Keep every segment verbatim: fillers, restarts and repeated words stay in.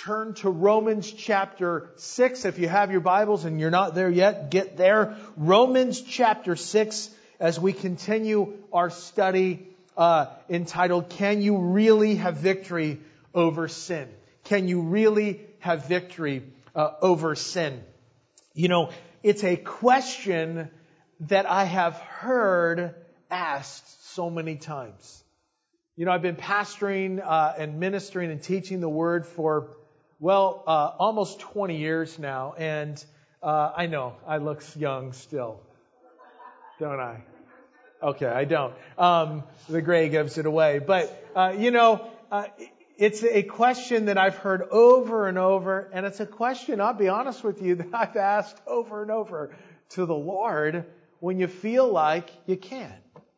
turn to Romans chapter six. If you have your Bibles and you're not there yet, get there. Romans chapter six, as we continue our study uh, entitled, Can You Really Have Victory Over Sin? Can you really have victory uh, over sin? You know, it's a question that I have heard asked so many times. You know, I've been pastoring uh, and ministering and teaching the Word for, well, uh, almost twenty years now. And uh, I know, I look young still, don't I? Okay, I don't. Um, the gray gives it away. But, uh, you know, uh, it's a question that I've heard over and over. And it's a question, I'll be honest with you, that I've asked over and over to the Lord when you feel like you can't.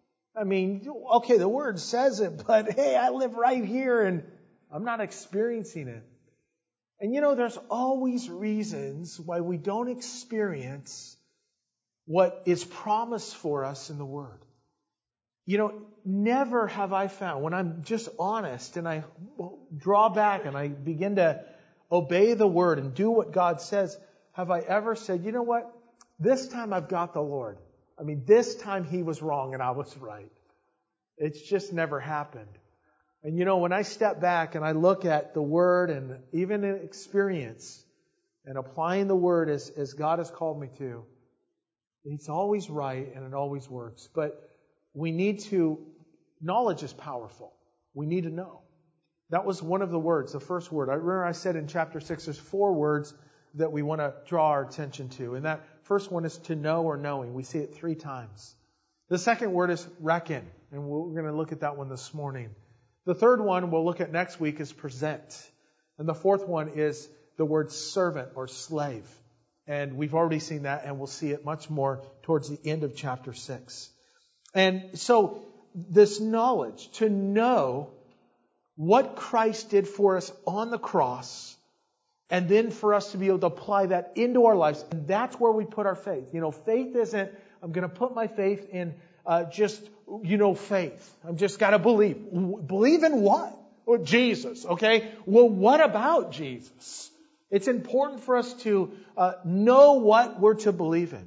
I mean, okay, the Word says it, but hey, I live right here and I'm not experiencing it. And you know, there's always reasons why we don't experience what is promised for us in the Word. You know, never have I found, when I'm just honest and I draw back and I begin to obey the Word and do what God says, have I ever said, you know what? This time I've got the Lord. I mean, this time He was wrong and I was right. It's just never happened. And you know, when I step back and I look at the Word and even in experience and applying the Word as, as God has called me to, it's always right and it always works. But we need to, knowledge is powerful. We need to know. That was one of the words, the first word. I remember I said in chapter six, there's four words that we want to draw our attention to. And that first one is to know or knowing. We see it three times. The second word is reckon. And we're going to look at that one this morning. The third one we'll look at next week is present. And the fourth one is the word servant or slave. And we've already seen that and we'll see it much more towards the end of chapter six. And so this knowledge, to know what Christ did for us on the cross, and then for us to be able to apply that into our lives. And that's where we put our faith. You know, faith isn't, I'm going to put my faith in uh, just, you know, faith. I'm just got to believe. Believe in what? Well, Jesus, okay? Well, what about Jesus? It's important for us to uh, know what we're to believe in.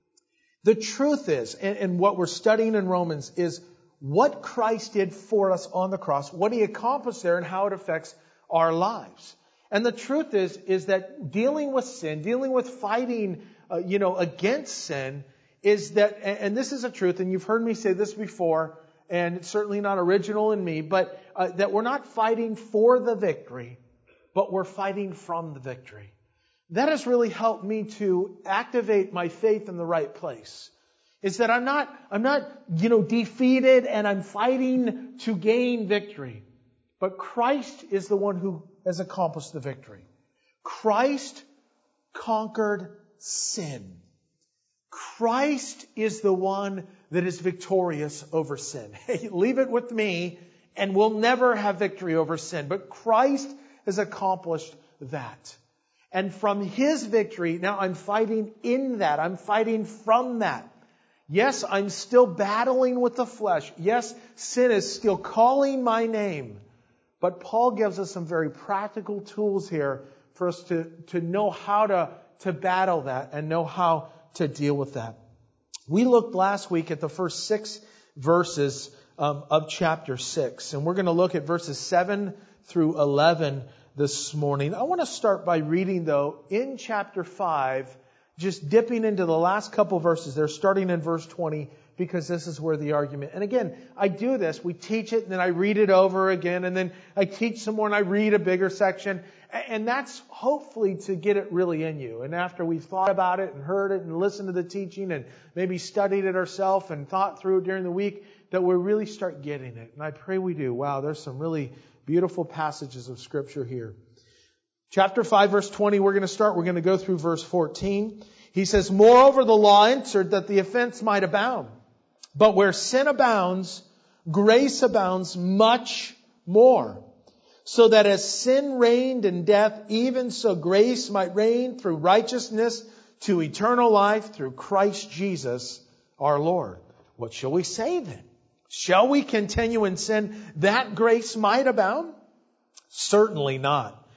The truth is, and, and what we're studying in Romans, is what Christ did for us on the cross, what He accomplished there, and how it affects our lives. And the truth is, is that dealing with sin, dealing with fighting, uh, you know, against sin, is that, and this is a truth, and you've heard me say this before, and it's certainly not original in me, but uh, that we're not fighting for the victory, but we're fighting from the victory. That has really helped me to activate my faith in the right place. Is that I'm not, I'm not, you know, defeated and I'm fighting to gain victory. But Christ is the one who has accomplished the victory. Christ conquered sin. Christ is the one that is victorious over sin. Hey, leave it with me and we'll never have victory over sin. But Christ has accomplished that. And from His victory, now I'm fighting in that. I'm fighting from that. Yes, I'm still battling with the flesh. Yes, sin is still calling my name. But Paul gives us some very practical tools here for us to, to know how to, to battle that and know how to deal with that. We looked last week at the first six verses um, of chapter six. And we're going to look at verses seven through eleven this morning. I want to start by reading, though, in chapter five, just dipping into the last couple verses there, starting in verse twenty, because this is where the argument. And again, I do this. We teach it, and then I read it over again, and then I teach some more, and I read a bigger section. And that's hopefully to get it really in you. And after we've thought about it and heard it and listened to the teaching and maybe studied it ourselves and thought through it during the week, that we really start getting it. And I pray we do. Wow, there's some really beautiful passages of Scripture here. Chapter five, verse twenty, we're going to start. We're going to go through verse fourteen. He says, "Moreover, the law entered that the offense might abound. But where sin abounds, grace abounds much more. So that as sin reigned in death, even so grace might reign through righteousness to eternal life through Christ Jesus our Lord. What shall we say then? Shall we continue in sin that grace might abound? Certainly not.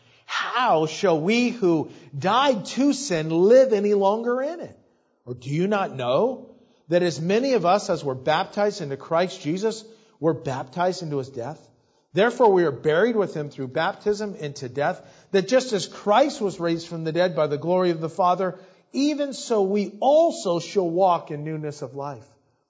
how shall we who died to sin live any longer in it? Or do you not know that as many of us as were baptized into Christ Jesus were baptized into His death? Therefore we are buried with Him through baptism into death, that just as Christ was raised from the dead by the glory of the Father, even so we also shall walk in newness of life.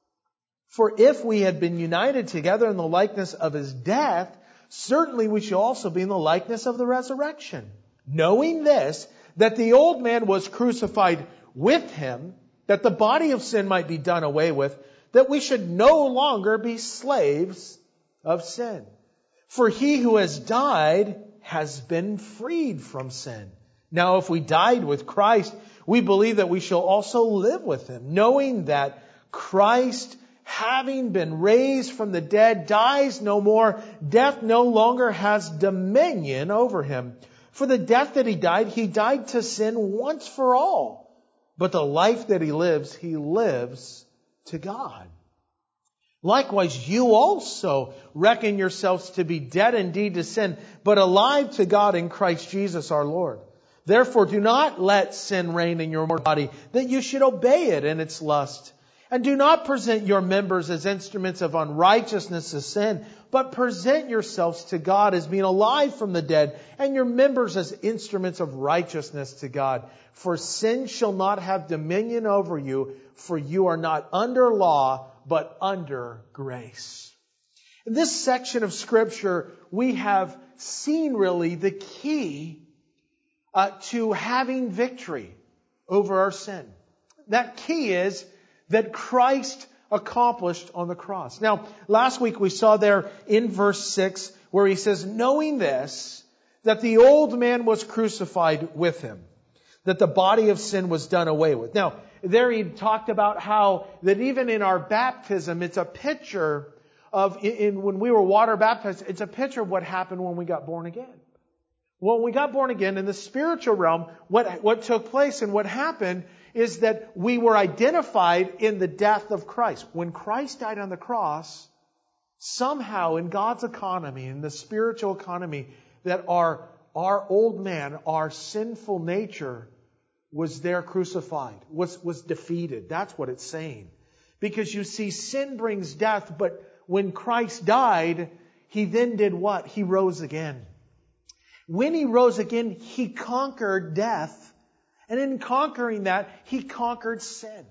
For if we had been united together in the likeness of His death, certainly we shall also be in the likeness of the resurrection. Knowing this, that the old man was crucified with Him, that the body of sin might be done away with, that we should no longer be slaves of sin. For he who has died has been freed from sin. Now if we died with Christ, we believe that we shall also live with Him, knowing that Christ, having been raised from the dead, dies no more. Death no longer has dominion over Him. For the death that He died, He died to sin once for all. But the life that He lives, He lives to God. Likewise, you also reckon yourselves to be dead indeed to sin, but alive to God in Christ Jesus our Lord. Therefore, do not let sin reign in your body, that you should obey it in its lust. And do not present your members as instruments of unrighteousness to sin, but present yourselves to God as being alive from the dead, and your members as instruments of righteousness to God. For sin shall not have dominion over you, for you are not under law, but under grace. In this section of Scripture, we have seen really the key uh, to having victory over our sin. That key is that Christ accomplished on the cross. Now, last week we saw there in verse six where he says, knowing this, that the old man was crucified with Him, that the body of sin was done away with. Now, there he talked about how that even in our baptism, it's a picture of, in, when we were water baptized, it's a picture of what happened when we got born again. When we got born again in the spiritual realm, what, what took place and what happened is that we were identified in the death of Christ. When Christ died on the cross, somehow in God's economy, in the spiritual economy, that our, our old man, our sinful nature was there crucified, was, was defeated. That's what it's saying. Because you see, sin brings death, but when Christ died, He then did what? He rose again. When He rose again, He conquered death. And in conquering that, He conquered sin.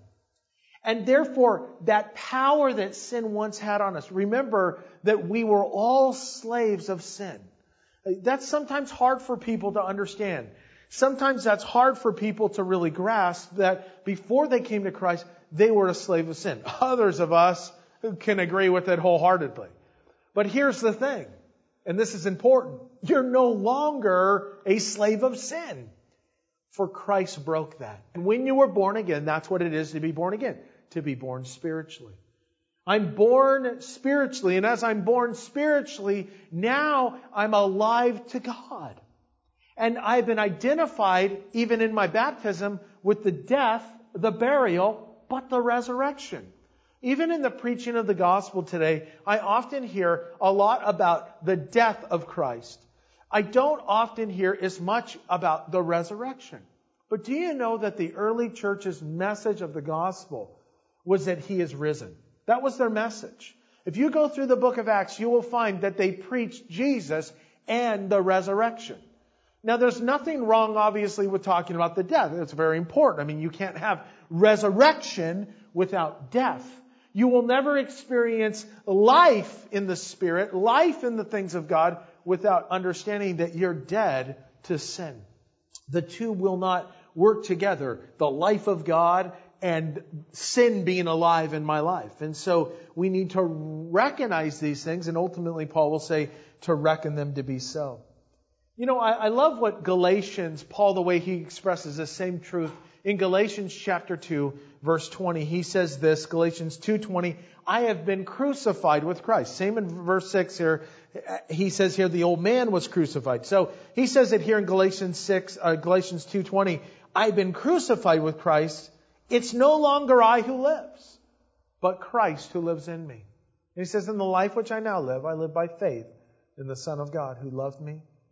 And therefore, that power that sin once had on us, remember that we were all slaves of sin. That's sometimes hard for people to understand. Sometimes that's hard for people to really grasp that before they came to Christ, they were a slave of sin. Others of us can agree with it wholeheartedly. But here's the thing, and this is important. You're no longer a slave of sin. For Christ broke that. And when you were born again, that's what it is to be born again. To be born spiritually. I'm born spiritually, and as I'm born spiritually, now I'm alive to God. And I've been identified, even in my baptism, with the death, the burial, but the resurrection. Even in the preaching of the gospel today, I often hear a lot about the death of Christ. I don't often hear as much about the resurrection. But do you know that the early church's message of the gospel was that He is risen? That was their message. If you go through the book of Acts, you will find that they preached Jesus and the resurrection. Now, there's nothing wrong, obviously, with talking about the death. It's very important. I mean, you can't have resurrection without death. You will never experience life in the Spirit, life in the things of God, without understanding that you're dead to sin. The two will not work together. The life of God and sin being alive in my life. And so we need to recognize these things, and ultimately Paul will say to reckon them to be so. You know, I, I love what Galatians, Paul, the way he expresses the same truth. In Galatians chapter two, verse twenty, he says this, Galatians two twenty, I have been crucified with Christ. Same in verse six here. He says here the old man was crucified. So he says it here in Galatians six, uh, Galatians two twenty, I've been crucified with Christ. It's no longer I who lives, but Christ who lives in me. And he says, in the life which I now live, I live by faith in the Son of God who loved me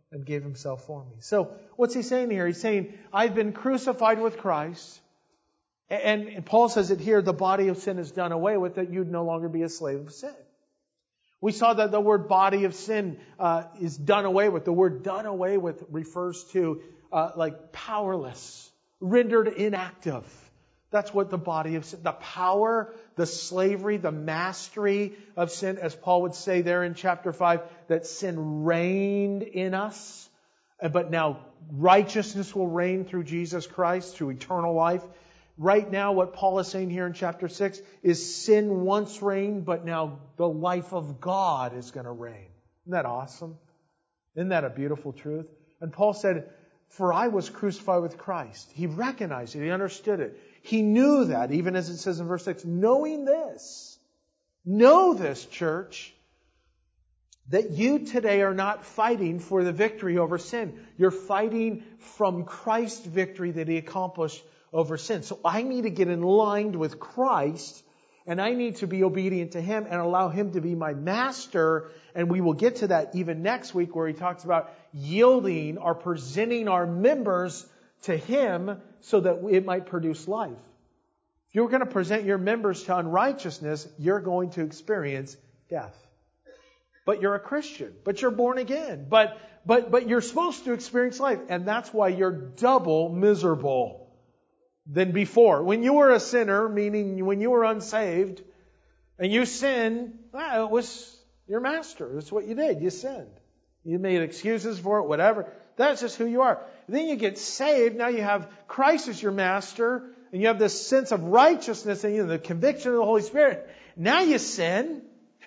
and gave Himself for me. So what's He saying here? He's saying, I've been crucified with Christ. And, and Paul says it here, the body of sin is done away with, that you'd no longer be a slave of sin. We saw that the word body of sin uh, is done away with. The word done away with refers to uh, like powerless, rendered inactive. That's what the body of sin, the power, the slavery, the mastery of sin, as Paul would say there in chapter five, that sin reigned in us, but now righteousness will reign through Jesus Christ, through eternal life. Right now, what Paul is saying here in chapter six is sin once reigned, but now the life of God is going to reign. Isn't that awesome? Isn't that a beautiful truth? And Paul said, for I was crucified with Christ. He recognized it. He understood it. He knew that, even as it says in verse six, knowing this, know this, church, that you today are not fighting for the victory over sin. You're fighting from Christ's victory that He accomplished over sin. So I need to get in line with Christ, and I need to be obedient to Him and allow Him to be my master. And we will get to that even next week, where he talks about yielding or presenting our members to Him so that it might produce life. If you're going to present your members to unrighteousness, you're going to experience death. But you're a Christian, but you're born again, but but but you're supposed to experience life, and that's why you're double miserable than before. When you were a sinner, meaning when you were unsaved, and you sinned, well, it was your master. That's what you did. You sinned. You made excuses for it, whatever. That's just who you are. Then you get saved. Now you have Christ as your master, and you have this sense of righteousness and you know, the conviction of the Holy Spirit. Now you sin,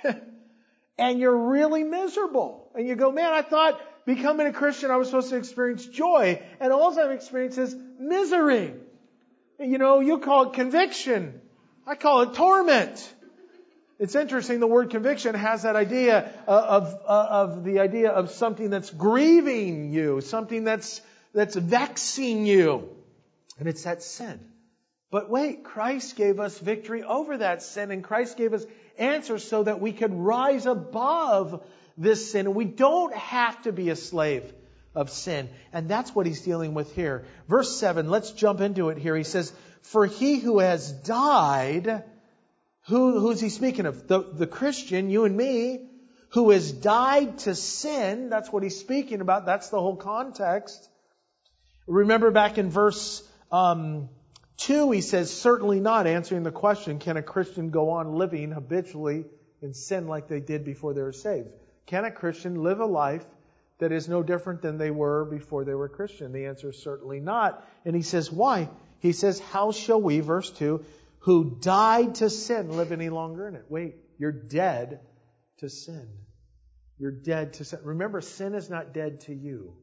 and you're really miserable. And you go, man, I thought becoming a Christian I was supposed to experience joy, and all I'm experiencing is misery. You know, you call it conviction. I call it torment. It's interesting, the word conviction has that idea of, of, of the idea of something that's grieving you, something that's, that's vexing you. And it's that sin. But wait, Christ gave us victory over that sin, and Christ gave us answers so that we could rise above this sin. And we don't have to be a slave of sin. And that's what he's dealing with here. Verse seven, let's jump into it here. He says, for he who has died, who, who's he speaking of? The, the Christian, you and me, who has died to sin. That's what he's speaking about. That's the whole context. Remember back in verse um, two, he says, certainly not, answering the question, can a Christian go on living habitually in sin like they did before they were saved? Can a Christian live a life that is no different than they were before they were Christian? The answer is certainly not. And he says, why? He says, how shall we, verse two, who died to sin, live any longer in it? Wait, you're dead to sin. You're dead to sin. Remember, sin is not dead to you.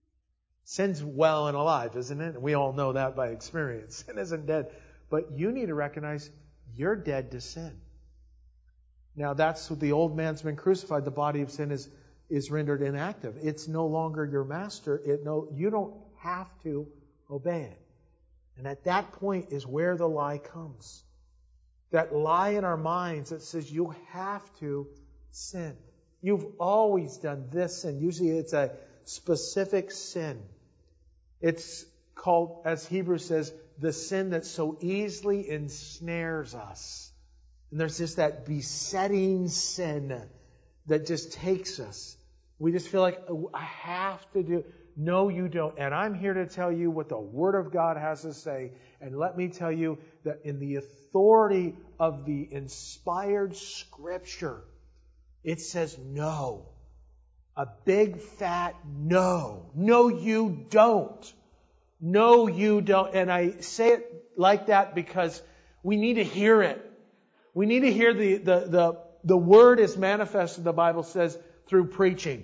Sin's well and alive, isn't it? We all know that by experience. Sin isn't dead. But you need to recognize you're dead to sin. Now, that's what the old man's been crucified. The body of sin is is rendered inactive. It's no longer your master. It no, you don't have to obey it. And at that point is where the lie comes. That lie in our minds that says you have to sin. You've always done this sin. Usually it's a specific sin. It's called, as Hebrews says, the sin that so easily ensnares us. And there's just that besetting sin that just takes us. We just feel like, oh, I have to do. No, you don't. And I'm here to tell you what the Word of God has to say. And let me tell you that in the authority of the inspired Scripture, it says no. A big fat no. No, you don't. No, you don't. And I say it like that because we need to hear it. We need to hear the, the, the, the Word is manifested, the Bible says, through preaching.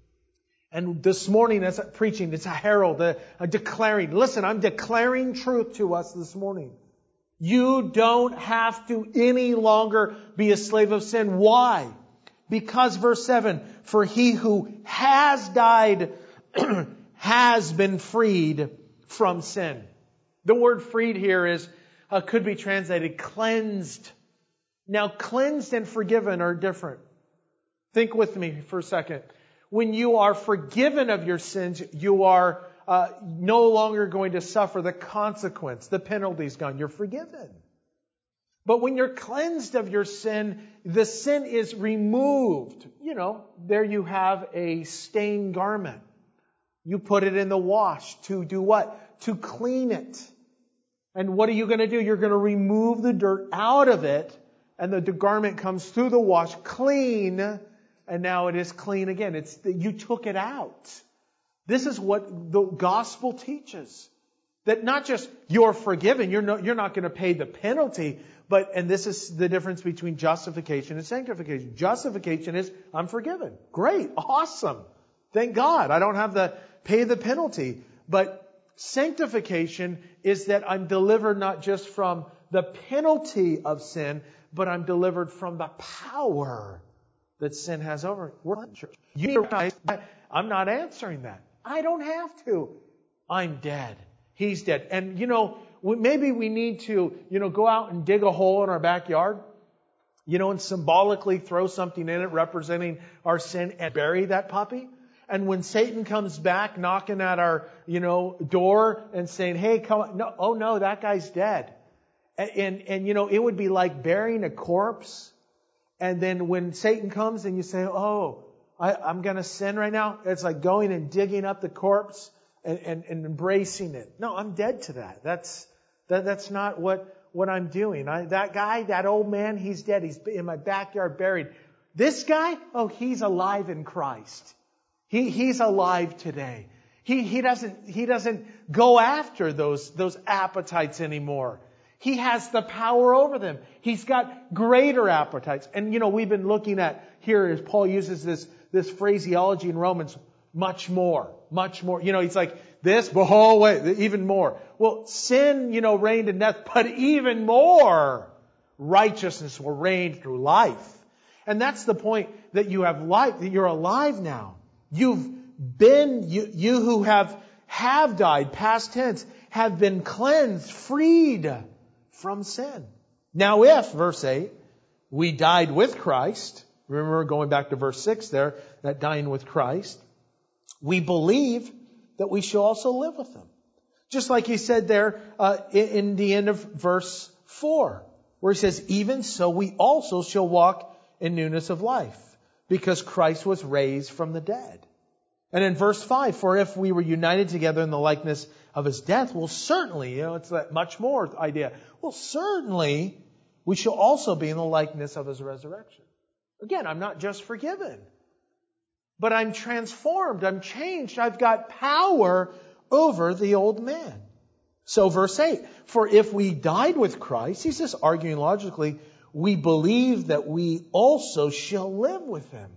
And this morning, as I'm preaching, it's a herald, a, a declaring. Listen, I'm declaring truth to us this morning. You don't have to any longer be a slave of sin. Why? Because, verse seven, for he who has died has been freed from sin. The word freed here is uh, could be translated cleansed. Now, cleansed and forgiven are different. Think with me for a second. When you are forgiven of your sins, you are uh, no longer going to suffer the consequence. The penalty's gone. You're forgiven. But when you're cleansed of your sin, the sin is removed. You know, there you have a stained garment. You put it in the wash to do what? To clean it. And what are you going to do? You're going to remove the dirt out of it, and the, the garment comes through the wash clean, and now it is clean again. It's the, you took it out. This is what the gospel teaches. That not just you're forgiven, you're no, you're not going to pay the penalty, but, and this is the difference between justification and sanctification. Justification is, I'm forgiven. Great. Awesome. Thank God. I don't have to pay the penalty. But sanctification is that I'm delivered not just from the penalty of sin, but I'm delivered from the power that sin has over me. You realize I'm not answering that. I don't have to. I'm dead. He's dead. And, you know, maybe we need to, you know, go out and dig a hole in our backyard, you know, and symbolically throw something in it representing our sin and bury that puppy. And when Satan comes back knocking at our, you know, door and saying, hey, come on. No, oh no, that guy's dead. And, and, and, you know, it would be like burying a corpse. And then when Satan comes and you say, oh, I, I'm going to sin right now. It's like going and digging up the corpse and, and, and embracing it. No, I'm dead to that. That's, that, that's not what, what I'm doing. I, that guy, that old man, he's dead. He's in my backyard buried. This guy, oh, he's alive in Christ. He, he's alive today. He, he doesn't, he doesn't go after those, those appetites anymore. He has the power over them. He's got greater appetites. And, you know, we've been looking at here as Paul uses this, this phraseology in Romans, much more, much more. You know, he's like, this, but oh, wait, even more. Well, sin, you know, reigned in death, but even more righteousness will reign through life. And that's the point, that you have life, that you're alive now. You've been, you, you who have, have died, past tense, have been cleansed, freed from sin. Now if, verse eight, we died with Christ, remember going back to verse six there, that dying with Christ, we believe that we shall also live with Him. Just like he said there uh, in, in the end of verse four, where he says, even so we also shall walk in newness of life, because Christ was raised from the dead. And in verse five, for if we were united together in the likeness of His death, well certainly, you know, it's that much more idea. Well certainly, we shall also be in the likeness of His resurrection. Again, I'm not just forgiven, but I'm transformed, I'm changed, I've got power over the old man. So verse eight, for if we died with Christ, he's just arguing logically, we believe that we also shall live with Him.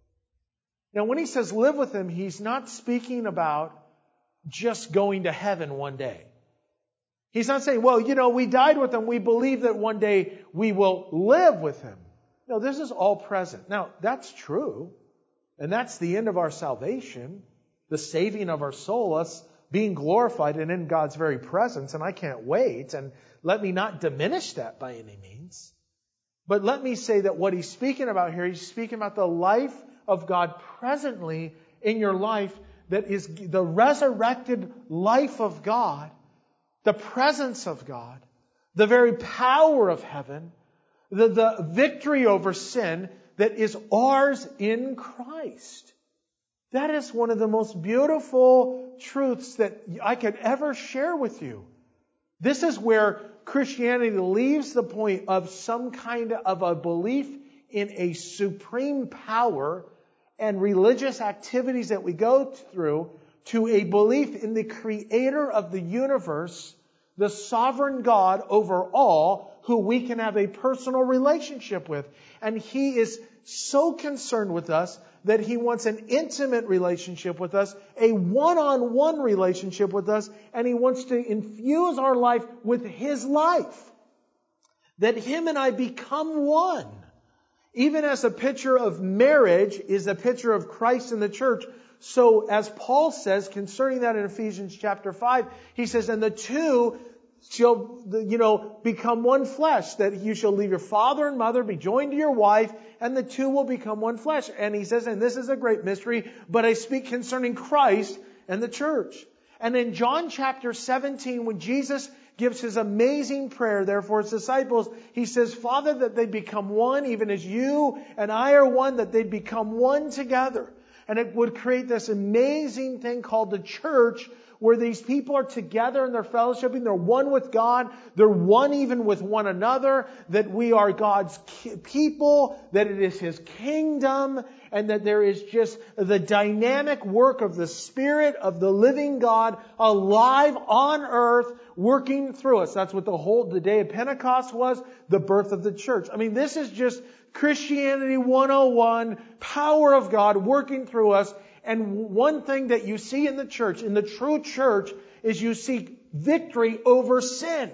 Now when he says live with Him, he's not speaking about just going to heaven one day. He's not saying, well, you know, we died with Him, we believe that one day we will live with Him. No, this is all present. Now, that's true. And that's the end of our salvation, the saving of our soul, us being glorified and in God's very presence. And I can't wait. And let me not diminish that by any means. But let me say that what he's speaking about here, he's speaking about the life of God presently in your life, that is the resurrected life of God, the presence of God, the very power of heaven, the, the victory over sin that is ours in Christ. That is one of the most beautiful truths that I could ever share with you. This is where Christianity leaves the point of some kind of a belief in a supreme power and religious activities that we go through to a belief in the Creator of the universe, the sovereign God over all, who we can have a personal relationship with. And He is so concerned with us that He wants an intimate relationship with us, a one-on-one relationship with us, and He wants to infuse our life with His life. That Him and I become one. Even as a picture of marriage is a picture of Christ and the church, so as Paul says concerning that in Ephesians chapter five, he says, and the two shall, you know, become one flesh, that you shall leave your father and mother, be joined to your wife, and the two will become one flesh. And he says, and this is a great mystery, but I speak concerning Christ and the church. And in John chapter seventeen, when Jesus gives his amazing prayer there for his disciples, he says, Father, that they become one, even as you and I are one, that they become one together. And it would create this amazing thing called the church, where these people are together and they're fellowshipping. They're one with God. They're one even with one another. That we are God's people. That it is His kingdom. And that there is just the dynamic work of the Spirit of the living God alive on earth, working through us. That's what the whole, the day of Pentecost was. The birth of the church. I mean, this is just Christianity one oh one. Power of God working through us. And one thing that you see in the church, in the true church, is you see victory over sin.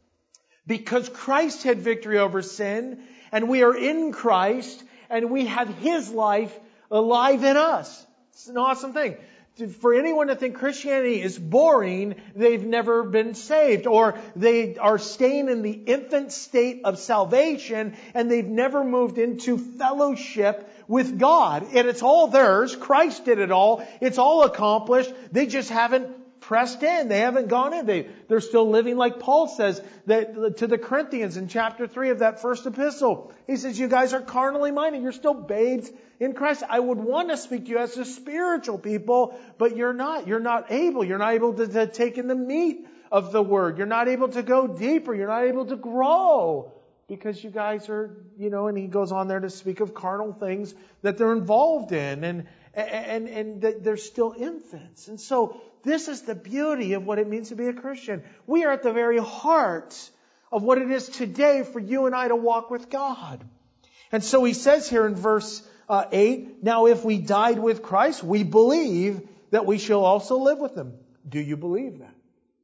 Because Christ had victory over sin, and we are in Christ, and we have His life alive in us. It's an awesome thing. For anyone to think Christianity is boring, they've never been saved, or they are staying in the infant state of salvation, and they've never moved into fellowship with God. And it's all theirs. Christ did it all. It's all accomplished. They just haven't pressed in. They haven't gone in. They, they're still living like Paul says that to the Corinthians in chapter three of that first epistle. He says, you guys are carnally minded. You're still babes in Christ. I would want to speak to you as a spiritual people, but you're not. You're not able. You're not able to, to take in the meat of the Word. You're not able to go deeper. You're not able to grow. Because you guys are, you know, and he goes on there to speak of carnal things that they're involved in, and and and that they're still infants. And so this is the beauty of what it means to be a Christian. We are at the very heart of what it is today for you and I to walk with God. And so he says here in verse uh, eight, now if we died with Christ, we believe that we shall also live with Him. Do you believe that?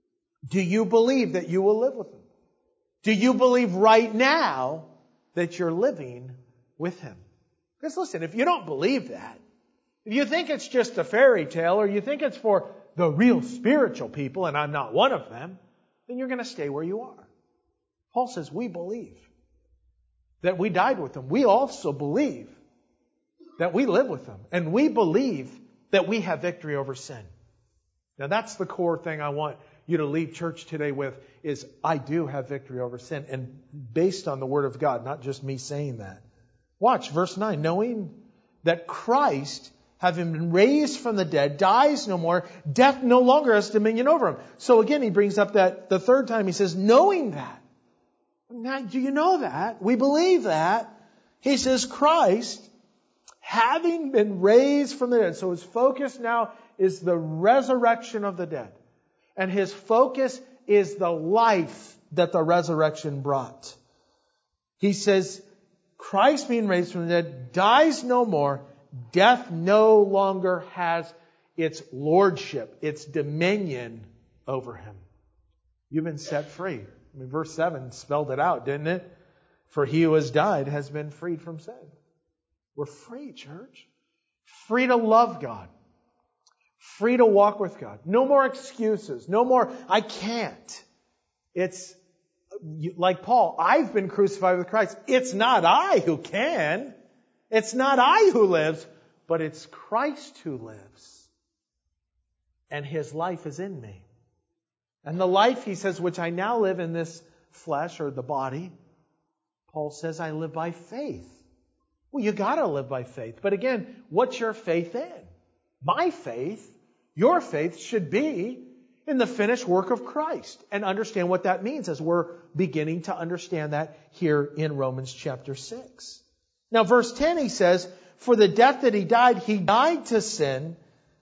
Do you believe that you will live with Him? Do you believe right now that you're living with Him? Because listen, if you don't believe that, if you think it's just a fairy tale, or you think it's for the real spiritual people, and I'm not one of them, then you're going to stay where you are. Paul says we believe that we died with Him. We also believe that we live with Him. And we believe that we have victory over sin. Now that's the core thing I want you to leave church today with, is I do have victory over sin, and based on the Word of God, not just me saying that. Watch verse nine. Knowing that Christ, having been raised from the dead, dies no more, death no longer has dominion over Him. So again, he brings up that the third time he says, knowing that. Now, do you know that? We believe that. He says Christ, having been raised from the dead. So his focus now is the resurrection of the dead. And his focus is the life that the resurrection brought. He says, Christ being raised from the dead dies no more. Death no longer has its lordship, its dominion over him. You've been set free. I mean, verse seven spelled it out, didn't it? For he who has died has been freed from sin. We're free, church. Free to love God. Free to walk with God. No more excuses. No more, I can't. It's like Paul, I've been crucified with Christ. It's not I who can. It's not I who lives, but it's Christ who lives. And His life is in me. And the life, he says, which I now live in this flesh or the body, Paul says I live by faith. Well, you gotta live by faith. But again, what's your faith in? My faith, your faith should be in the finished work of Christ. And understand what that means as we're beginning to understand that here in Romans chapter six. Now verse ten he says, for the death that He died, He died to sin.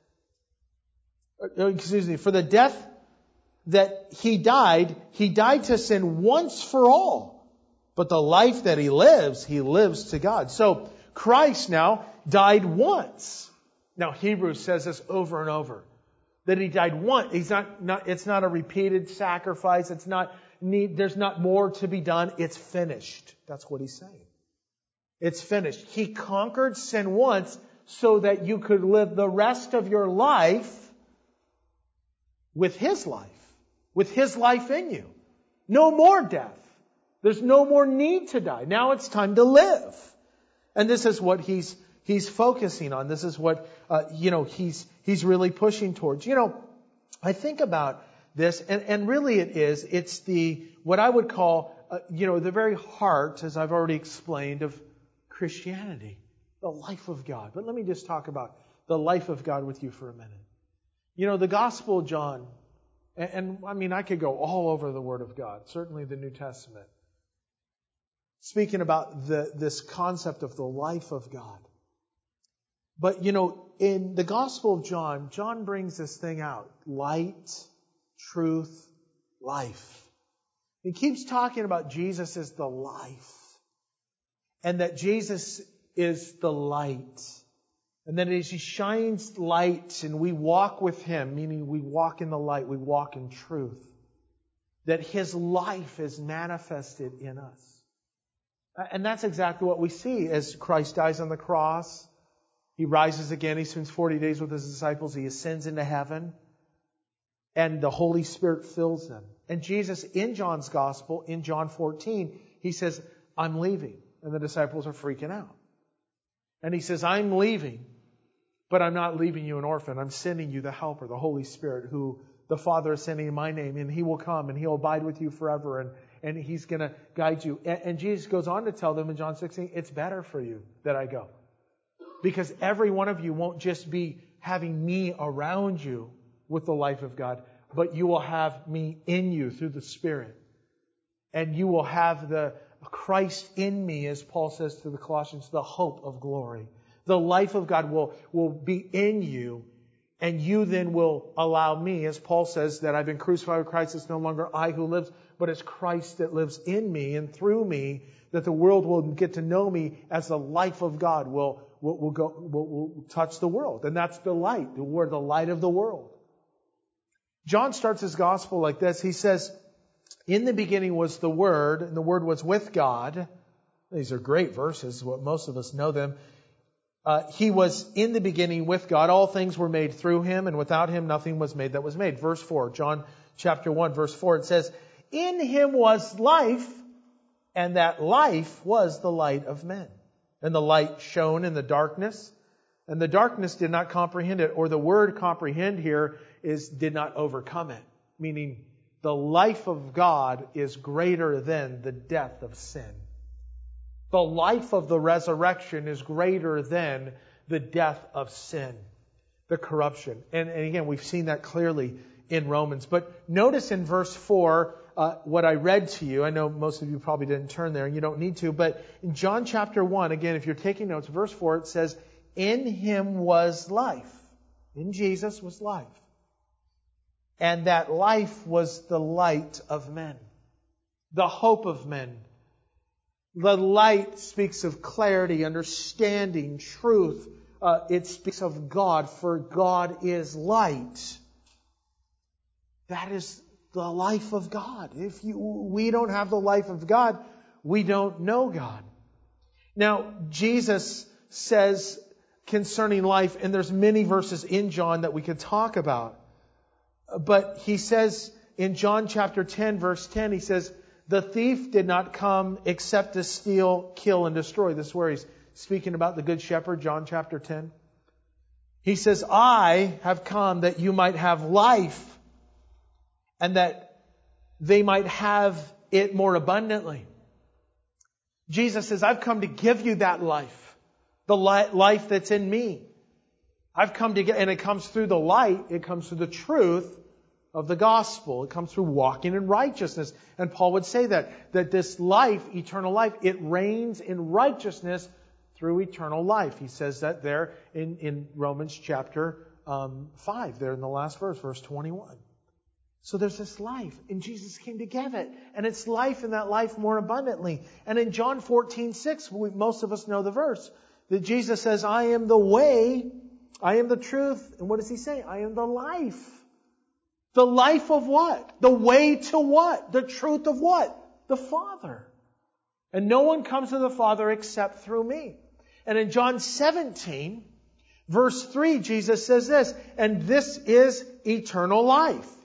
Excuse me, for the death that He died, He died to sin once for all. But the life that He lives, He lives to God. So Christ now died once. Now Hebrews says this over and over. That He died once. He's not, not, it's not a repeated sacrifice. It's not need, there's not more to be done. It's finished. That's what He's saying. It's finished. He conquered sin once so that you could live the rest of your life with His life. With His life in you. No more death. There's no more need to die. Now it's time to live. And this is what he's he's focusing on. This is what uh, you know he's he's really pushing towards. You know, I think about this, and, and really it is. It's the what I would call uh, you know the very heart, as I've already explained, of Christianity, the life of God. But let me just talk about the life of God with you for a minute. You know, the Gospel of John, and, and I mean, I could go all over the Word of God. Certainly the New Testament. Speaking about the, this concept of the life of God. But, you know, in the Gospel of John, John brings this thing out. Light, truth, life. He keeps talking about Jesus as the life. And that Jesus is the light. And that as He shines light and we walk with Him, meaning we walk in the light, we walk in truth. That His life is manifested in us. And that's exactly what we see as Christ dies on the cross. He rises again. He spends forty days with His disciples. He ascends into heaven. And the Holy Spirit fills them. And Jesus, in John's Gospel, in John fourteen, He says, I'm leaving. And the disciples are freaking out. And He says, I'm leaving, but I'm not leaving you an orphan. I'm sending you the Helper, the Holy Spirit, who the Father is sending in my name. And He will come and He'll abide with you forever. And And He's going to guide you. And Jesus goes on to tell them in John sixteen, it's better for you that I go. Because every one of you won't just be having me around you with the life of God, but you will have me in you through the Spirit. And you will have the Christ in me, as Paul says to the Colossians, the hope of glory. The life of God will, will be in you. And you then will allow me, as Paul says, that I've been crucified with Christ. It's no longer I who lives, but it's Christ that lives in me and through me, that the world will get to know me as the life of God will, will, will, go, will, will touch the world. And that's the light. We're the light of the world. John starts his gospel like this. He says, in the beginning was the Word, and the Word was with God. These are great verses. What most of us know them. Uh, he was in the beginning with God. All things were made through Him, and without Him nothing was made that was made. Verse four, John chapter one, verse four, it says, in Him was life, and that life was the light of men. And the light shone in the darkness, and the darkness did not comprehend it. Or the word comprehend here is did not overcome it. Meaning the life of God is greater than the death of sin. The life of the resurrection is greater than the death of sin, the corruption. And, and again, we've seen that clearly in Romans. But notice in verse four, uh, what I read to you. I know most of you probably didn't turn there, and you don't need to. But in John chapter one, again, if you're taking notes, verse four, it says, in Him was life. In Jesus was life. And that life was the light of men, the hope of men. The light speaks of clarity, understanding, truth. Uh, it speaks of God, for God is light. That is the life of God. If you, we don't have the life of God, we don't know God. Now, Jesus says concerning life, and there's many verses in John that we could talk about, but He says in John chapter ten, verse ten, He says, the thief did not come except to steal, kill, and destroy. This is where He's speaking about the Good Shepherd, John chapter ten. He says, I have come that you might have life, and that they might have it more abundantly. Jesus says, I've come to give you that life, the life that's in me. I've come to get, and it comes through the light, it comes through the truth of the gospel. It comes through walking in righteousness. And Paul would say that, that this life, eternal life, it reigns in righteousness through eternal life. He says that there in, in Romans chapter um, five, there in the last verse, verse twenty-one. So there's this life, and Jesus came to give it. And it's life, and that life more abundantly. And in John fourteen six, we, most of us know the verse, that Jesus says, I am the way, I am the truth. And what does He say? I am the life. The life of what? The way to what? The truth of what? The Father. And no one comes to the Father except through me. And in John seventeen, verse three, Jesus says this, and this is eternal life,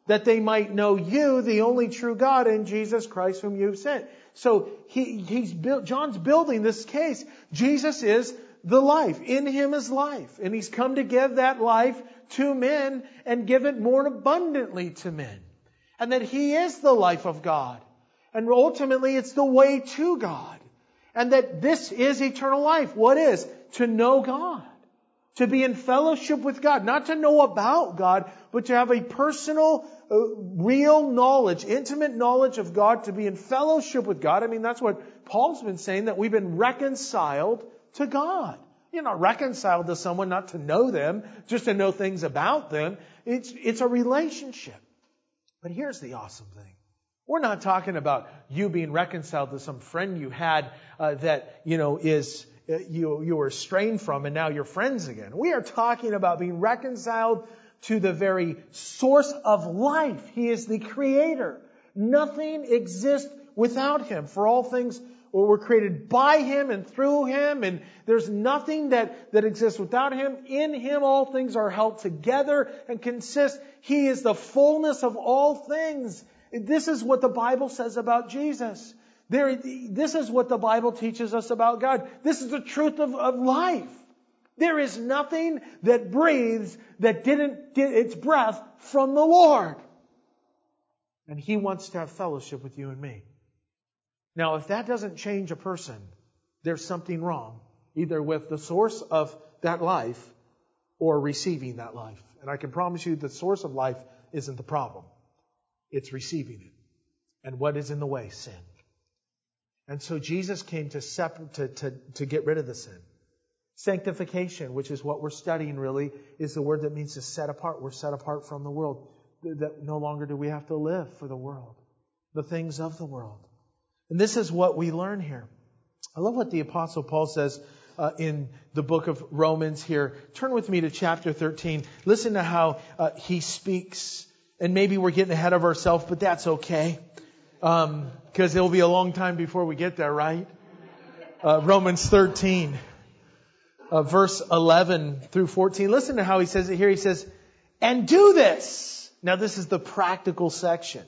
that they might know you, the only true God, and Jesus Christ whom you've sent. So he, he's built, John's building this case. Jesus is the life. In Him is life. And He's come to give that life to men and give it more abundantly to men. And that He is the life of God. And ultimately it's the way to God. And that this is eternal life. What is? To know God. To be in fellowship with God. Not to know about God, but to have a personal, uh, real knowledge, intimate knowledge of God, to be in fellowship with God. I mean, that's what Paul's been saying, that we've been reconciled to God. You're not reconciled to someone not to know them, just to know things about them. It's, it's a relationship. But here's the awesome thing. We're not talking about you being reconciled to some friend you had uh, that, you know, is uh, you you were estranged from and now you're friends again. We are talking about being reconciled to the very source of life. He is the Creator. Nothing exists without Him. For all things were created by Him and through Him, and there's nothing that, that exists without Him. In Him all things are held together and consist. He is the fullness of all things. This is what the Bible says about Jesus. There, this is what the Bible teaches us about God. This is the truth of, of life. There is nothing that breathes that didn't get its breath from the Lord. And He wants to have fellowship with you and me. Now, if that doesn't change a person, there's something wrong, either with the source of that life or receiving that life. And I can promise you the source of life isn't the problem. It's receiving it. And what is in the way? Sin. And so Jesus came to, separate, to, to, to get rid of the sin. Sanctification, which is what we're studying really, is the word that means to set apart. We're set apart from the world. That no longer do we have to live for the world, the things of the world. And this is what we learn here. I love what the Apostle Paul says uh, in the book of Romans here. Turn with me to chapter thirteen. Listen to how uh, he speaks. And maybe we're getting ahead of ourselves, but that's okay. Um, because it'll be a long time before we get there, right? Uh, Romans thirteen, uh, verse eleven through fourteen. Listen to how he says it here. He says, and do this. Now this is the practical section.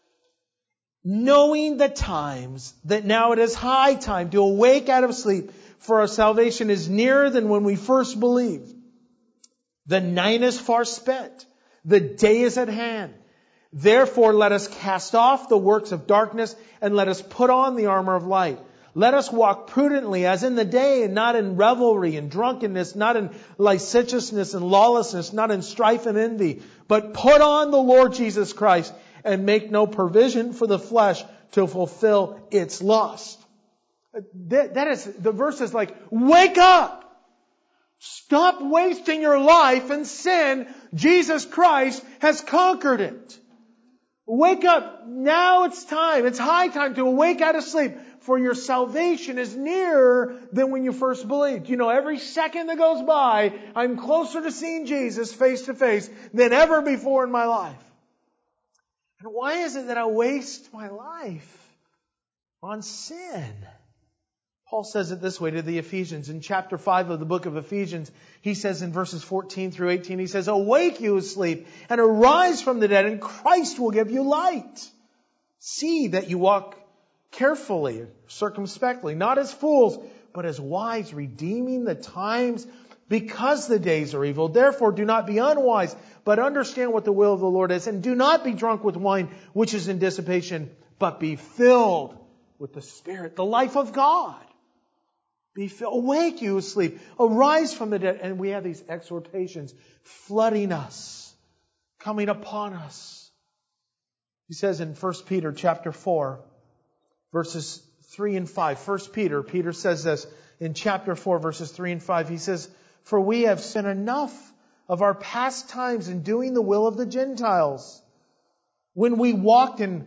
Knowing the times that now it is high time to awake out of sleep, for our salvation is nearer than when we first believed. The night is far spent. The day is at hand. Therefore, let us cast off the works of darkness and let us put on the armor of light. Let us walk prudently as in the day and not in revelry and drunkenness, not in licentiousness and lawlessness, not in strife and envy, but put on the Lord Jesus Christ and make no provision for the flesh to fulfill its lust. That, that is, the verse is like, wake up! Stop wasting your life in sin. Jesus Christ has conquered it. Wake up. Now it's time. It's high time to awake out of sleep. For your salvation is nearer than when you first believed. You know, every second that goes by, I'm closer to seeing Jesus face to face than ever before in my life. And why is it that I waste my life on sin? Paul says it this way to the Ephesians. In chapter five of the book of Ephesians, he says in verses fourteen through eighteen, he says, awake you who sleep, and arise from the dead, and Christ will give you light. See that you walk carefully, circumspectly, not as fools, but as wise, redeeming the times, because the days are evil. Therefore, do not be unwise, but understand what the will of the Lord is. And do not be drunk with wine, which is in dissipation, but be filled with the Spirit, the life of God. Be filled. Awake, you who sleep. Arise from the dead. And we have these exhortations flooding us, coming upon us. He says in First Peter chapter four, verses three and five. First Peter, Peter says this in chapter four, verses three and five. He says, for we have sinned enough of our past times in doing the will of the Gentiles, when we walked in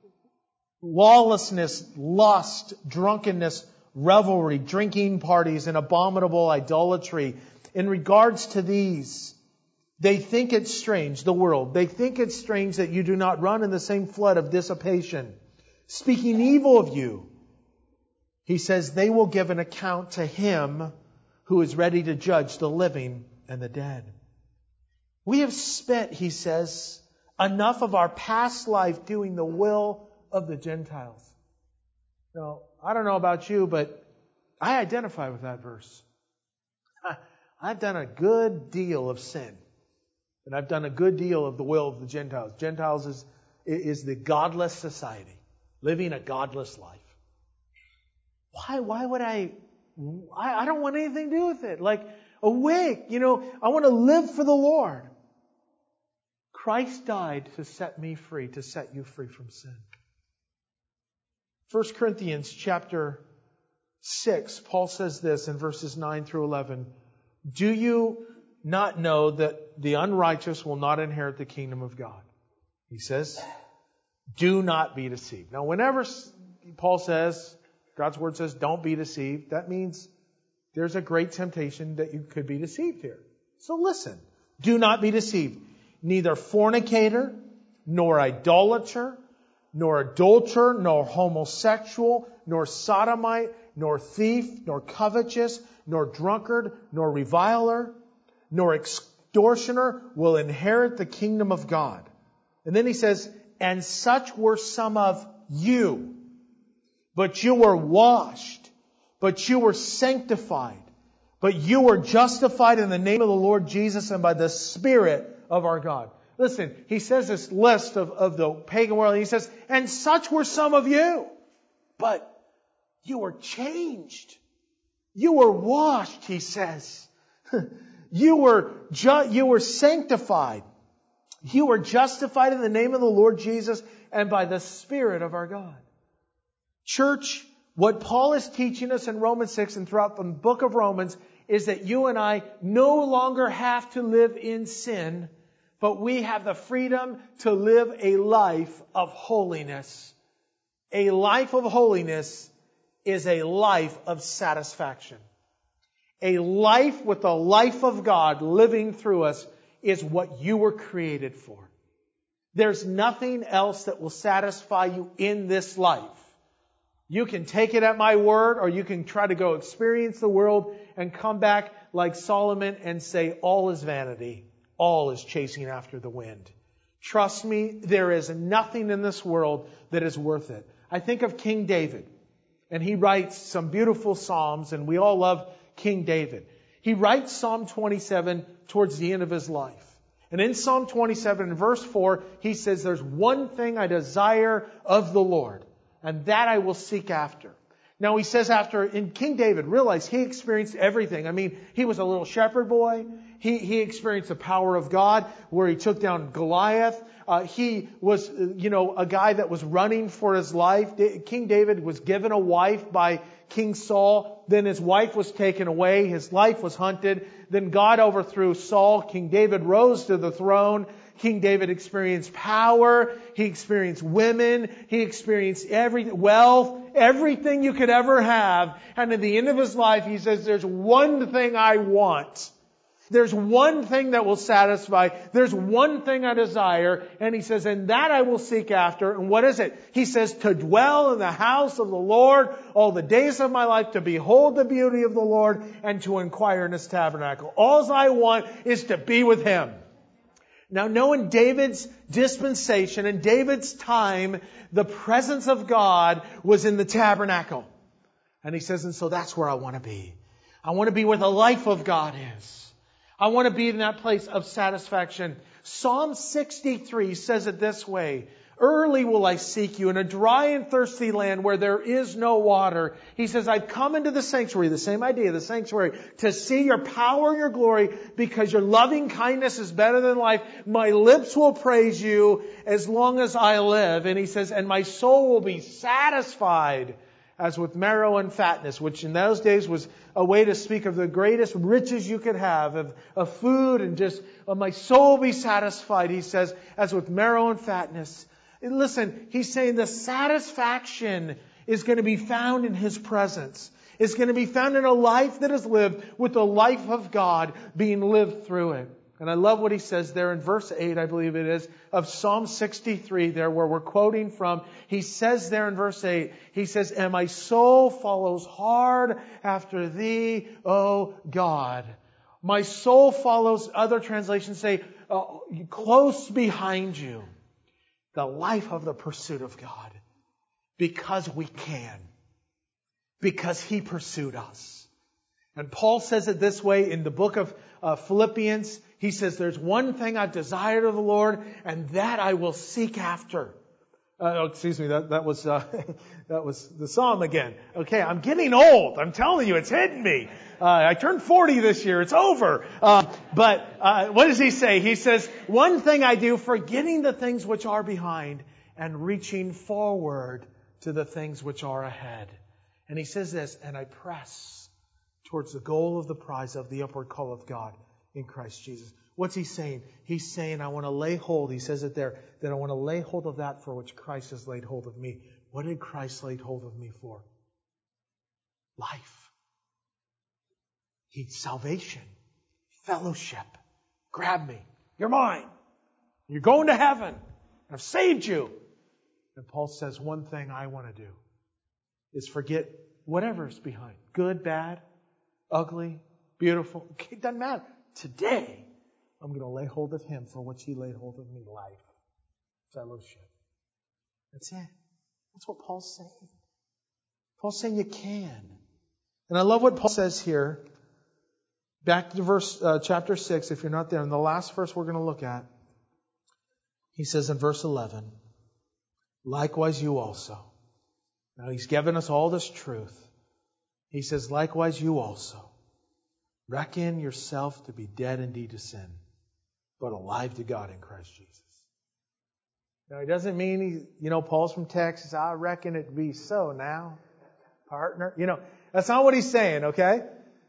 lawlessness, lust, drunkenness, revelry, drinking parties, and abominable idolatry. In regards to these, they think it strange, the world, they think it strange that you do not run in the same flood of dissipation, speaking evil of you. He says they will give an account to Him who is ready to judge the living and the dead. We have spent, he says, enough of our past life doing the will of the Gentiles. Now, I don't know about you, but I identify with that verse. I've done a good deal of sin. And I've done a good deal of the will of the Gentiles. Gentiles is, is the godless society, living a godless life. Why, why would I, I, I don't want anything to do with it. Like, awake, you know, I want to live for the Lord. Christ died to set me free, to set you free from sin. First Corinthians chapter six, Paul says this in verses nine through eleven. Do you not know that the unrighteous will not inherit the kingdom of God? He says, do not be deceived. Now, whenever Paul says, God's word says, don't be deceived, that means there's a great temptation that you could be deceived here. So listen, do not be deceived. Neither fornicator, nor idolater, nor adulterer, nor homosexual, nor sodomite, nor thief, nor covetous, nor drunkard, nor reviler, nor extortioner will inherit the kingdom of God. And then he says, and such were some of you. But you were washed, but you were sanctified, but you were justified in the name of the Lord Jesus and by the Spirit of our God. Listen, he says this list of, of the pagan world. He says, and such were some of you. But you were changed. You were washed, he says. You were, ju- you were sanctified. You were justified in the name of the Lord Jesus and by the Spirit of our God. Church, what Paul is teaching us in Romans six and throughout the book of Romans is that you and I no longer have to live in sin, but we have the freedom to live a life of holiness. A life of holiness is a life of satisfaction. A life with the life of God living through us is what you were created for. There's nothing else that will satisfy you in this life. You can take it at my word, or you can try to go experience the world and come back like Solomon and say, all is vanity. All is chasing after the wind. Trust me, there is nothing in this world that is worth it. I think of King David, and he writes some beautiful psalms, and we all love King David. He writes Psalm twenty-seven towards the end of his life. And in Psalm twenty-seven, in verse four, he says, there's one thing I desire of the Lord, and that I will seek after. Now he says after, in King David, realize he experienced everything. I mean, he was a little shepherd boy. He, he experienced the power of God where he took down Goliath. Uh, he was, you know, a guy that was running for his life. King David was given a wife by King Saul. Then his wife was taken away. His life was hunted. Then God overthrew Saul. King David rose to the throne. King David experienced power. He experienced women. He experienced every wealth, everything you could ever have. And at the end of his life, he says, there's one thing I want. There's one thing that will satisfy. There's one thing I desire. And he says, and that I will seek after. And what is it? He says, to dwell in the house of the Lord all the days of my life, to behold the beauty of the Lord, and to inquire in His tabernacle. All I want is to be with Him. Now, knowing David's dispensation and David's time, the presence of God was in the tabernacle. And he says, and so that's where I want to be. I want to be where the life of God is. I want to be in that place of satisfaction. Psalm sixty-three says it this way. Early will I seek you in a dry and thirsty land where there is no water. He says, I've come into the sanctuary, the same idea, the sanctuary, to see your power and your glory because your loving kindness is better than life. My lips will praise you as long as I live. And he says, and my soul will be satisfied as with marrow and fatness, which in those days was a way to speak of the greatest riches you could have, of, of food and just, oh, my soul will be satisfied, he says, as with marrow and fatness. And listen, he's saying the satisfaction is going to be found in His presence. It's going to be found in a life that is lived with the life of God being lived through it. And I love what he says there in verse eight, I believe it is, of Psalm sixty-three there where we're quoting from. He says there in verse eight, he says, and my soul follows hard after Thee, O God. My soul follows, other translations say, uh, close behind you. The life of the pursuit of God. Because we can. Because He pursued us. And Paul says it this way in the book of uh, Philippians. He says, there's one thing I've desired of the Lord, and that I will seek after. Uh, oh, excuse me, that, that was uh, that was the psalm again. Okay, I'm getting old. I'm telling you, it's hitting me. Uh, I turned forty this year. It's over. Uh, but uh, what does he say? He says, one thing I do, forgetting the things which are behind and reaching forward to the things which are ahead. And he says this, and I press towards the goal of the prize of the upward call of God in Christ Jesus. What's he saying? He's saying, I want to lay hold. He says it there, that I want to lay hold of that for which Christ has laid hold of me. What did Christ lay hold of me for? Life. He, salvation. Fellowship. Grab me. You're mine. You're going to heaven. I've saved you. And Paul says, one thing I want to do is forget whatever's behind. Good, bad, ugly, beautiful. It doesn't matter. Today, I'm going to lay hold of Him for which He laid hold of me. Life. Fellowship. That's it. That's what Paul's saying. Paul's saying you can. And I love what Paul says here. Back to verse uh, chapter six, if you're not there. In the last verse we're going to look at, he says in verse eleven, likewise you also. Now he's given us all this truth. He says, likewise you also. Reckon yourself to be dead indeed to sin, but alive to God in Christ Jesus. Now, it doesn't mean, he, you know, Paul's from Texas. I reckon it be so now, partner. You know, that's not what he's saying, okay?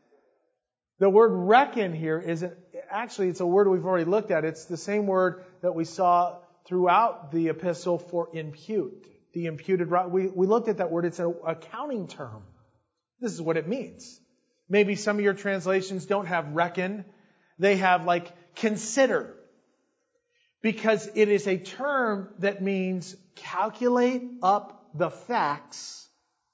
The word reckon here isn't, actually it's a word we've already looked at. It's the same word that we saw throughout the epistle for impute. The imputed, we, we looked at that word. It's an accounting term. This is what it means. Maybe some of your translations don't have reckon. They have like consider. Because it is a term that means calculate up the facts.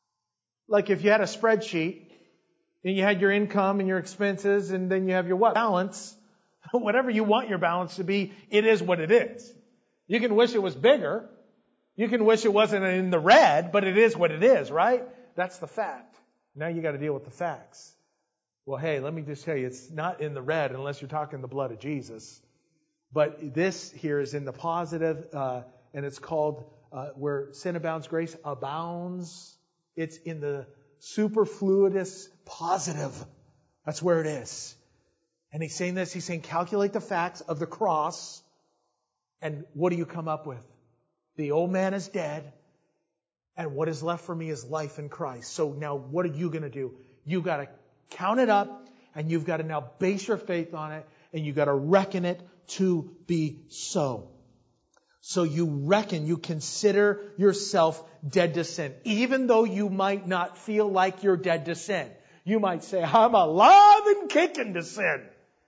Like if you had a spreadsheet and you had your income and your expenses and then you have your what? Balance. Whatever you want your balance to be, it is what it is. You can wish it was bigger. You can wish it wasn't in the red, but it is what it is, right? That's the fact. Now you got to deal with the facts. Well, hey, let me just tell you, it's not in the red unless you're talking the blood of Jesus. But this here is in the positive, uh, and it's called, uh, where sin abounds, grace abounds. It's in the superfluous positive. That's where it is. And he's saying this, he's saying, calculate the facts of the cross. And what do you come up with? The old man is dead. And what is left for me is life in Christ. So now what are you going to do? You've got to count it up, and you've got to now base your faith on it, and you've got to reckon it to be so. So you reckon, you consider yourself dead to sin. Even though you might not feel like you're dead to sin. You might say, I'm alive and kicking to sin.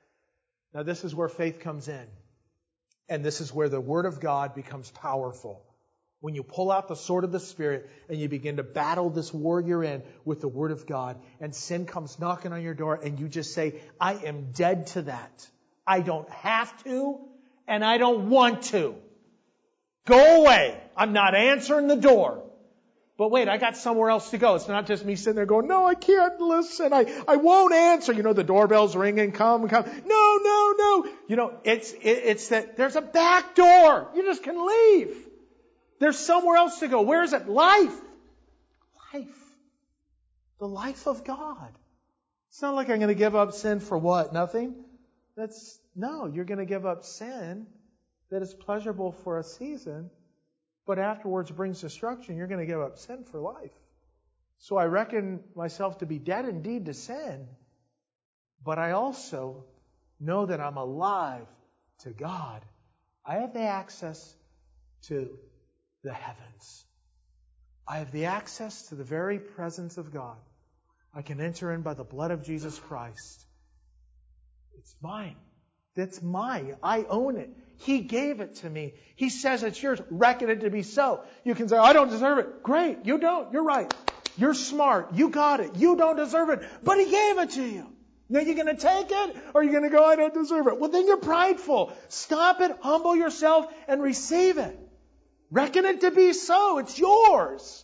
Now this is where faith comes in. And this is where the Word of God becomes powerful. When you pull out the sword of the Spirit and you begin to battle this war you're in with the Word of God, and sin comes knocking on your door, and you just say, I am dead to that. I don't have to, and I don't want to. Go away. I'm not answering the door. But wait, I got somewhere else to go. It's not just me sitting there going, no, I can't listen. I, I won't answer. You know, the doorbell's ringing. Come, come. No, no, no. You know, it's, it, it's that there's a back door. You just can leave. There's somewhere else to go. Where is it? Life. Life. The life of God. It's not like I'm going to give up sin for what? Nothing? That's, no, you're going to give up sin that is pleasurable for a season, but afterwards brings destruction. You're going to give up sin for life. So I reckon myself to be dead indeed to sin, but I also know that I'm alive to God. I have the access to the heavens. I have the access to the very presence of God. I can enter in by the blood of Jesus Christ. It's mine. That's mine. I own it. He gave it to me. He says it's yours. Reckon it to be so. You can say, I don't deserve it. Great. You don't. You're right. You're smart. You got it. You don't deserve it. But He gave it to you. Now you're going to take it, or you're going to go, I don't deserve it. Well, then you're prideful. Stop it, humble yourself, and receive it. Reckon it to be so. It's yours.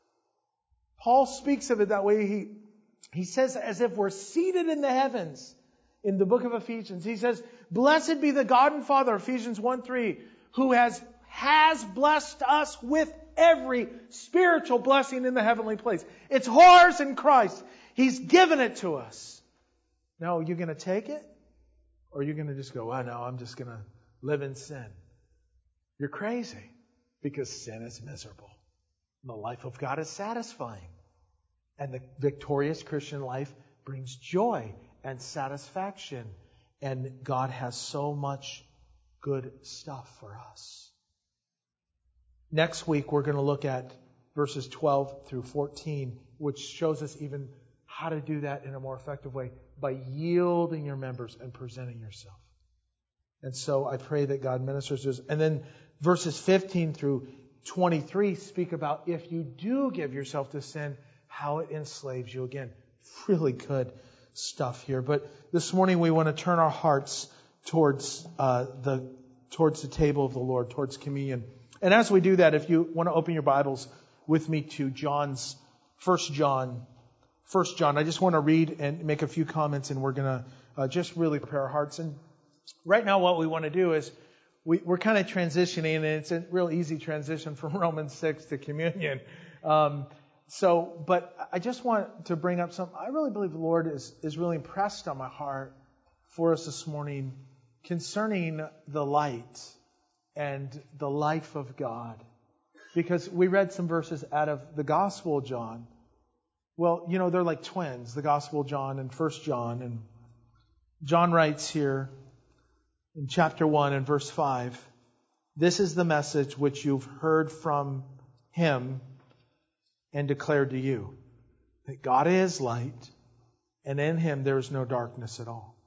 Paul speaks of it that way. He, he says as if we're seated in the heavens in the book of Ephesians. He says, blessed be the God and Father, Ephesians one three, who has, has blessed us with every spiritual blessing in the heavenly place. It's ours in Christ. He's given it to us. Now, you're going to take it? Or you're going to just go, oh no, I'm just going to live in sin. You're crazy. Because sin is miserable. And the life of God is satisfying. And the victorious Christian life brings joy and satisfaction. And God has so much good stuff for us. Next week, we're going to look at verses twelve through fourteen, which shows us even how to do that in a more effective way by yielding your members and presenting yourself. And so I pray that God ministers to us. And then verses fifteen through twenty-three speak about if you do give yourself to sin, how it enslaves you. Again, really good stuff here. But this morning we want to turn our hearts towards uh, the towards the table of the Lord, towards communion. And as we do that, if you want to open your Bibles with me to John's First John, First John, I just want to read and make a few comments, and we're going to uh, just really prepare our hearts. And right now, what we want to do is we, we're kind of transitioning, and it's a real easy transition from Romans six to communion. Um, so, but I just want to bring up something. I really believe the Lord is, is really impressed on my heart for us this morning concerning the light and the life of God. Because we read some verses out of the Gospel of John. Well, you know, they're like twins, the Gospel of John and First John. And John writes here in chapter one and verse five, this is the message which you've heard from Him and declared to you, that God is light, and in Him there is no darkness at all.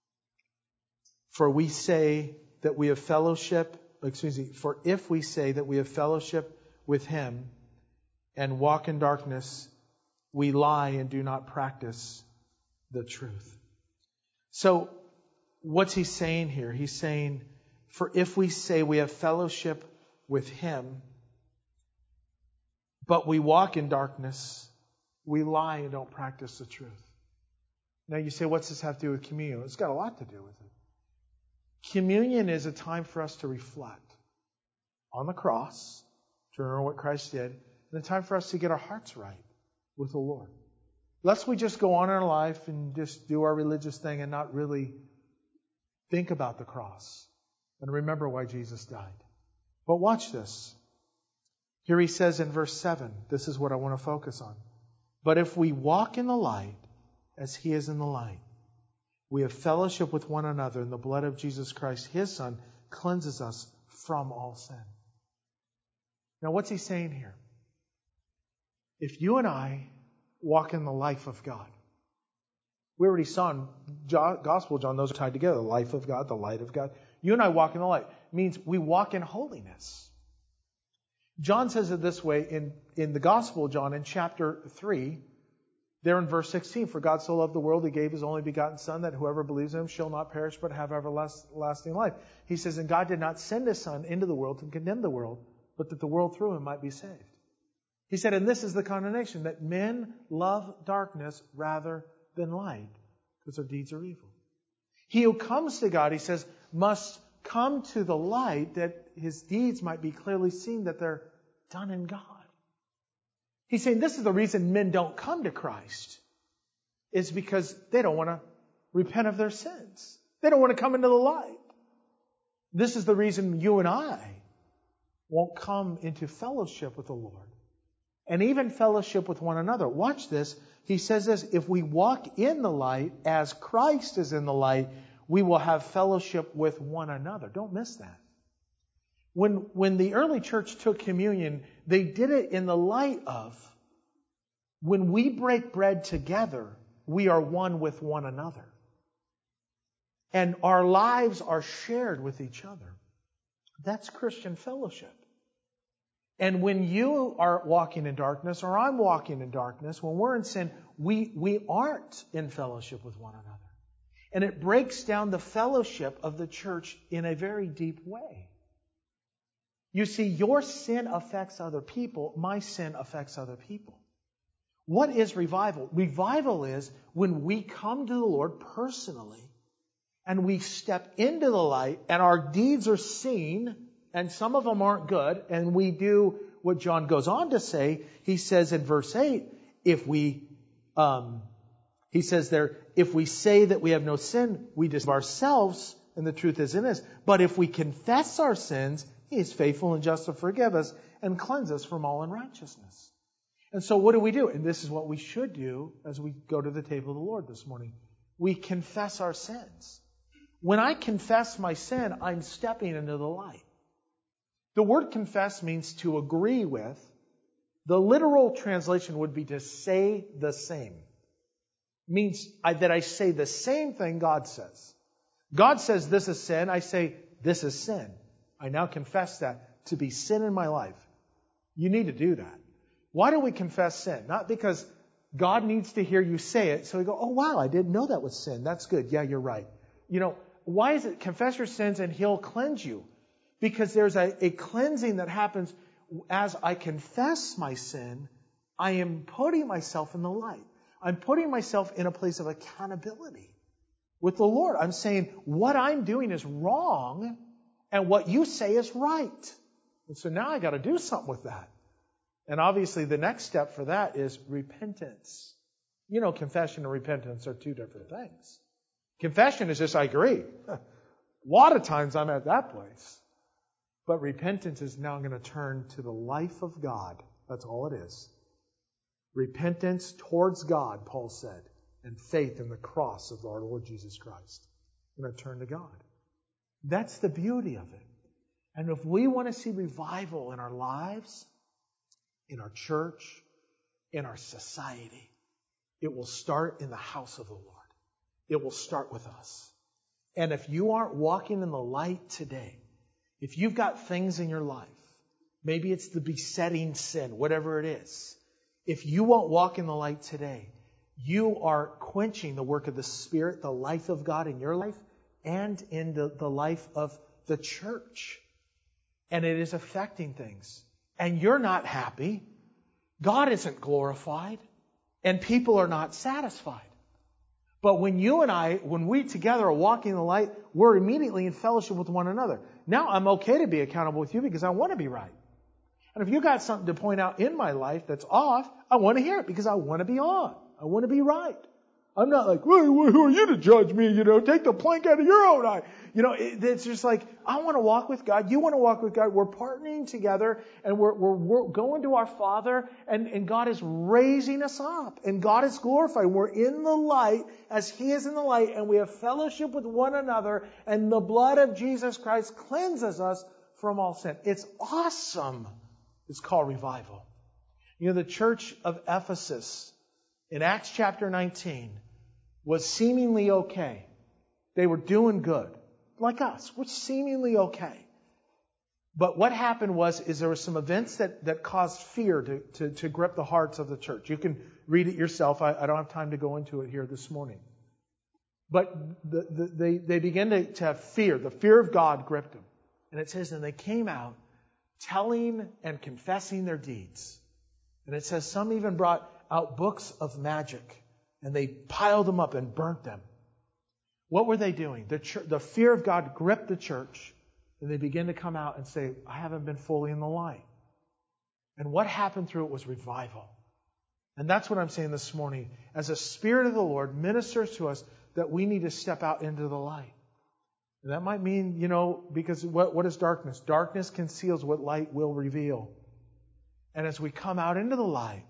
For we say that we have fellowship, excuse me, for if we say that we have fellowship with Him and walk in darkness, we lie and do not practice the truth. So, what's he saying here? He's saying, for if we say we have fellowship with Him, but we walk in darkness, we lie and don't practice the truth. Now you say, what's this have to do with communion? It's got a lot to do with it. Communion is a time for us to reflect on the cross, to remember what Christ did, and a time for us to get our hearts right with the Lord. Lest we just go on in our life and just do our religious thing and not really think about the cross and remember why Jesus died. But watch this. Here he says in verse seven, this is what I want to focus on. But if we walk in the light as He is in the light, we have fellowship with one another, and the blood of Jesus Christ, His Son, cleanses us from all sin. Now what's he saying here? If you and I walk in the life of God, we already saw in Gospel John, those are tied together. The life of God, the light of God. You and I walk in the light. It means we walk in holiness. John says it this way in, in the Gospel of John in chapter three, there in verse sixteen. For God so loved the world, He gave His only begotten Son, that whoever believes in Him shall not perish but have everlasting life. He says, and God did not send His Son into the world to condemn the world, but that the world through Him might be saved. He said, and this is the condemnation, that men love darkness rather than light, because their deeds are evil. He who comes to God, he says, must come to the light, that his deeds might be clearly seen, that they're done in God. He's saying this is the reason men don't come to Christ, is because they don't want to repent of their sins. They don't want to come into the light. This is the reason you and I won't come into fellowship with the Lord. And even fellowship with one another. Watch this. He says this, if we walk in the light as Christ is in the light, we will have fellowship with one another. Don't miss that. When, when the early church took communion, they did it in the light of, when we break bread together, we are one with one another. And our lives are shared with each other. That's Christian fellowship. And when you are walking in darkness, or I'm walking in darkness, when we're in sin, we, we aren't in fellowship with one another. And it breaks down the fellowship of the church in a very deep way. You see, your sin affects other people. My sin affects other people. What is revival? Revival is when we come to the Lord personally and we step into the light and our deeds are seen, and some of them aren't good, and we do what John goes on to say. He says in verse eight, if we, um, he says there, if we say that we have no sin, we deceive ourselves and the truth is in us. But if we confess our sins, He is faithful and just to forgive us and cleanse us from all unrighteousness. And so what do we do? And this is what we should do as we go to the table of the Lord this morning. We confess our sins. When I confess my sin, I'm stepping into the light. The word confess means to agree with. The literal translation would be to say the same. It means I, that I say the same thing God says. God says this is sin. I say this is sin. I now confess that to be sin in my life. You need to do that. Why do we confess sin? Not because God needs to hear you say it. So we go, oh wow, I didn't know that was sin. That's good. Yeah, you're right. You know, why is it confess your sins and He'll cleanse you? Because there's a, a cleansing that happens as I confess my sin. I am putting myself in the light. I'm putting myself in a place of accountability with the Lord. I'm saying what I'm doing is wrong and what you say is right. And so now I got to do something with that. And obviously the next step for that is repentance. You know, confession and repentance are two different things. Confession is just, I agree. A lot of times I'm at that place. But repentance is now going to turn to the life of God. That's all it is. Repentance towards God, Paul said, and faith in the cross of our Lord Jesus Christ. I'm going to turn to God. That's the beauty of it. And if we want to see revival in our lives, in our church, in our society, it will start in the house of the Lord. It will start with us. And if you aren't walking in the light today, if you've got things in your life, maybe it's the besetting sin, whatever it is, if you won't walk in the light today, you are quenching the work of the Spirit, the life of God in your life, and in the, the life of the church. And it is affecting things. And you're not happy. God isn't glorified. And people are not satisfied. But when you and I, when we together are walking in the light, we're immediately in fellowship with one another. Now I'm okay to be accountable with you because I want to be right. And if you got something to point out in my life that's off, I want to hear it because I want to be on. I want to be right. I'm not like, well, who are you to judge me? You know, take the plank out of your own eye. You know, it, it's just like, I want to walk with God. You want to walk with God. We're partnering together and we're, we're, we're going to our Father and, and God is raising us up and God is glorified. We're in the light as He is in the light and we have fellowship with one another and the blood of Jesus Christ cleanses us from all sin. It's awesome. It's called revival. You know, the church of Ephesus in Acts chapter nineteen was seemingly okay. They were doing good. Like us. We're seemingly okay. But what happened was, is there were some events that, that caused fear to, to, to grip the hearts of the church. You can read it yourself. I, I don't have time to go into it here this morning. But the, the, they, they began to, to have fear. The fear of God gripped them. And it says, and they came out telling and confessing their deeds. And it says some even brought out books of magic. And they piled them up and burnt them. What were they doing? The, church, the fear of God gripped the church. And they began to come out and say, I haven't been fully in the light. And what happened through it was revival. And that's what I'm saying this morning. As the Spirit of the Lord ministers to us, that we need to step out into the light. And that might mean, you know, because what, what is darkness? Darkness conceals what light will reveal. And as we come out into the light,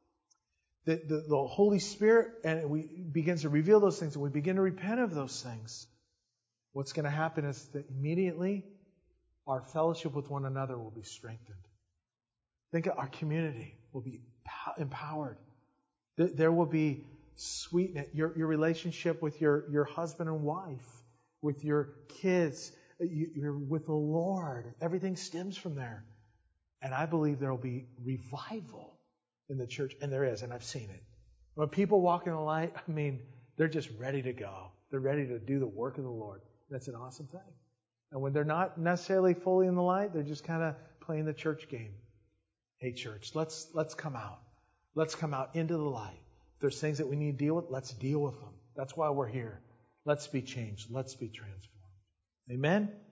the, the, the Holy Spirit and we begins to reveal those things, and we begin to repent of those things. What's going to happen is that immediately our fellowship with one another will be strengthened. Think of our community will be empowered. There will be sweetness. Your, your relationship with your, your husband and wife, with your kids, you're with the Lord. Everything stems from there. And I believe there will be revival in the church. And there is, and I've seen it. When people walk in the light, I mean, they're just ready to go. They're ready to do the work of the Lord. That's an awesome thing. And when they're not necessarily fully in the light, they're just kind of playing the church game. Hey, church, let's let's come out. Let's come out into the light. If there's things that we need to deal with, let's deal with them. That's why we're here. Let's be changed. Let's be transformed. Amen?